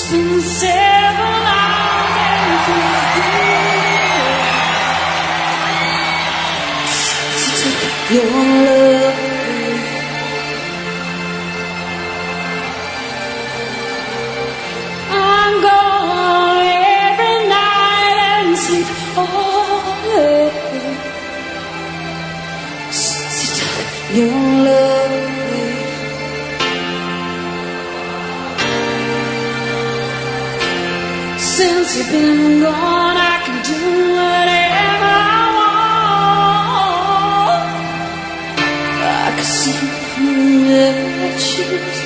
been several hours since you took your love. I'm gone every night and sleep all day since you took your love. Since you've been gone, I can do whatever I want. I can see whoever I choose.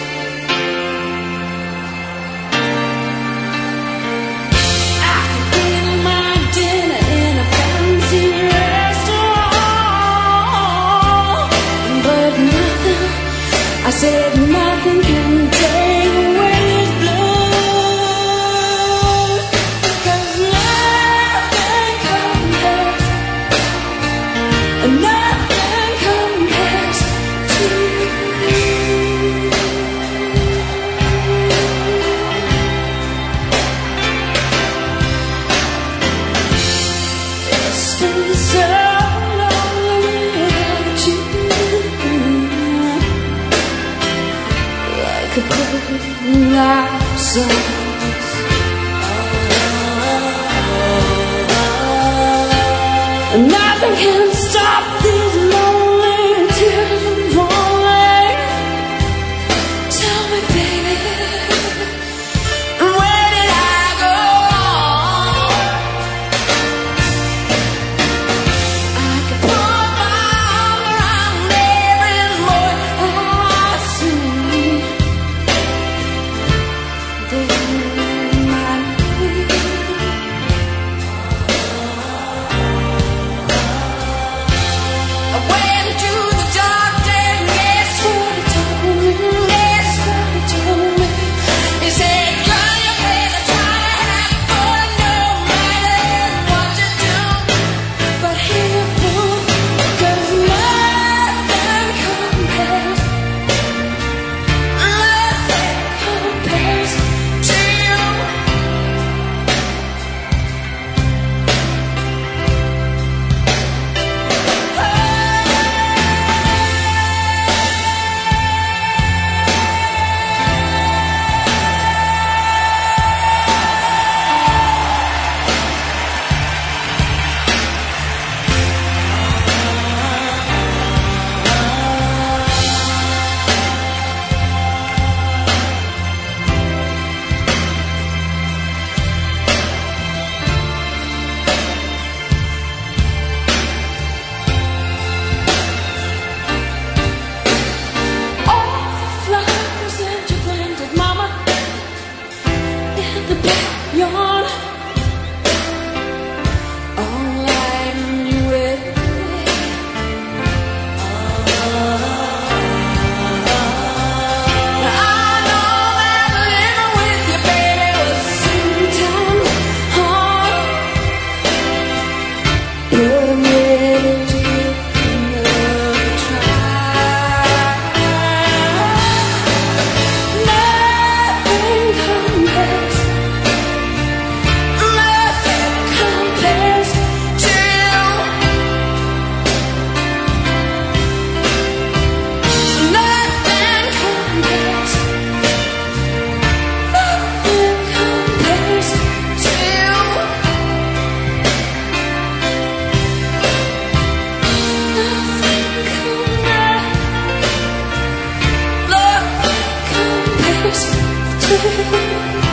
I can eat my dinner in a fancy restaurant, but nothing, I said nothing can take away this blue. Nothing compares to you. It's been so long without you, like a cold light song. Nothing can stop these lonely tears from falling. Tell me, baby, where did I go wrong? I could put my arm around every boy I see. They might be. I went to the doctor and guess what he told me? Guess what he told me? He said, girl, you better try to have fun no matter what you do. But here, fool, 'cause nothing compares to you. All the flowers that you planted, mama, in the backyard, all lighting you with. I know that living with you, baby, was sometimes hard, but I'm ready to give another try. Nothing compares to you. Nothing compares to you. Nothing compares to you.